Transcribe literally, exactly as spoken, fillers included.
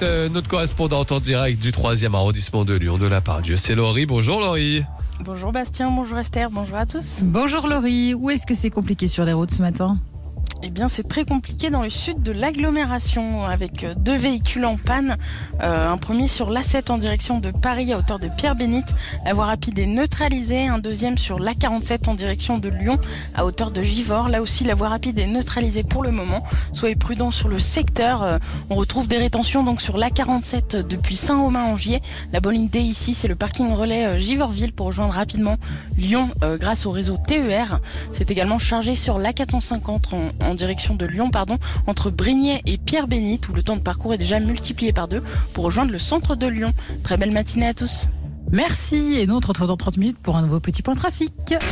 euh, notre correspondante en direct du troisième arrondissement de Lyon, de la Part-Dieu. C'est Laurie. Bonjour Laurie. Bonjour Bastien, bonjour Esther, bonjour à tous. Bonjour Laurie, où est-ce que c'est compliqué sur les routes ce matin ? Eh bien, c'est très compliqué dans le sud de l'agglomération avec deux véhicules en panne. Euh, un premier sur l'A sept en direction de Paris à hauteur de Pierre-Bénite. La voie rapide est neutralisée. Un deuxième sur l'A quarante-sept en direction de Lyon à hauteur de Givors. Là aussi, la voie rapide est neutralisée pour le moment. Soyez prudents sur le secteur. Euh, on retrouve des rétentions donc sur l'A quarante-sept depuis Saint-Romain-en-Gier. La bonne idée ici, c'est le parking relais euh, Givorville pour rejoindre rapidement Lyon euh, grâce au réseau T E R. C'est également chargé sur l'A quatre cent cinquante en, en direction de Lyon, pardon, entre Brignais et Pierre-Bénite, où le temps de parcours est déjà multiplié par deux pour rejoindre le centre de Lyon. Très belle matinée à tous. Merci, et nous on te retrouve dans trente minutes pour un nouveau petit point trafic.